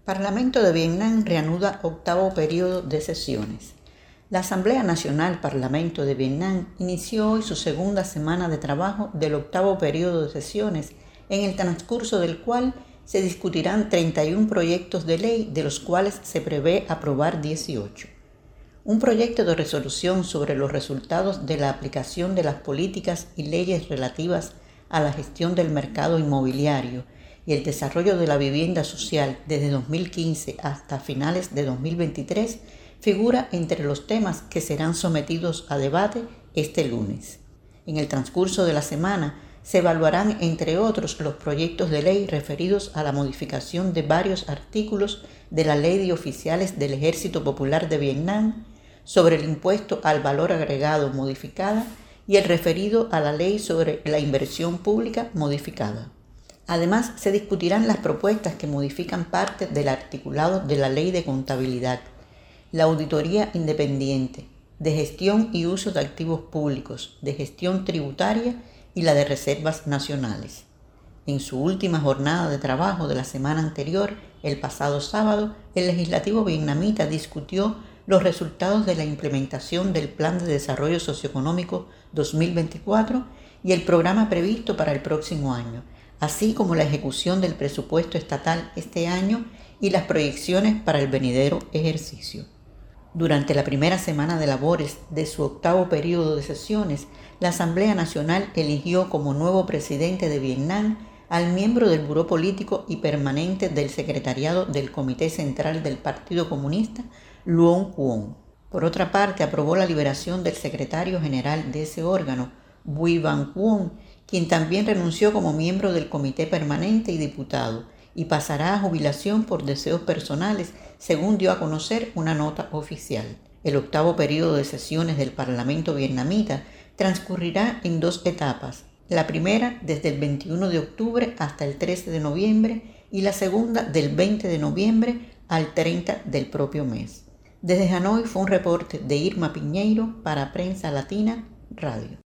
Parlamento de Vietnam reanuda octavo periodo de sesiones. La Asamblea Nacional Parlamento de Vietnam inició hoy su segunda semana de trabajo del octavo periodo de sesiones, en el transcurso del cual se discutirán 31 proyectos de ley, de los cuales se prevé aprobar 18. Un proyecto de resolución sobre los resultados de la aplicación de las políticas y leyes relativas a la gestión del mercado inmobiliario y el desarrollo de la vivienda social desde 2015 hasta finales de 2023 figura entre los temas que serán sometidos a debate este lunes. En el transcurso de la semana se evaluarán, entre otros, los proyectos de ley referidos a la modificación de varios artículos de la Ley de Oficiales del Ejército Popular de Vietnam sobre el impuesto al valor agregado modificada y el referido a la Ley sobre la inversión pública modificada. Además, se discutirán las propuestas que modifican parte del articulado de la Ley de Contabilidad, la Auditoría Independiente, de Gestión y Uso de Activos Públicos, de Gestión Tributaria y la de Reservas Nacionales. En su última jornada de trabajo de la semana anterior, el pasado sábado, el legislativo vietnamita discutió los resultados de la implementación del Plan de Desarrollo Socioeconómico 2024 y el programa previsto para el próximo año, así como la ejecución del presupuesto estatal este año y las proyecciones para el venidero ejercicio. Durante la primera semana de labores de su octavo periodo de sesiones, la Asamblea Nacional eligió como nuevo presidente de Vietnam al miembro del Buró Político y Permanente del Secretariado del Comité Central del Partido Comunista, Luong Quoc. Por otra parte, aprobó la liberación del secretario general de ese órgano, Bui Van Quoc, quien también renunció como miembro del Comité Permanente y diputado, y pasará a jubilación por deseos personales, según dio a conocer una nota oficial. El octavo periodo de sesiones del Parlamento vietnamita transcurrirá en 2 etapas. La primera desde el 21 de octubre hasta el 13 de noviembre y la segunda del 20 de noviembre al 30 del propio mes. Desde Hanoi fue un reporte de Irma Piñeiro para Prensa Latina Radio.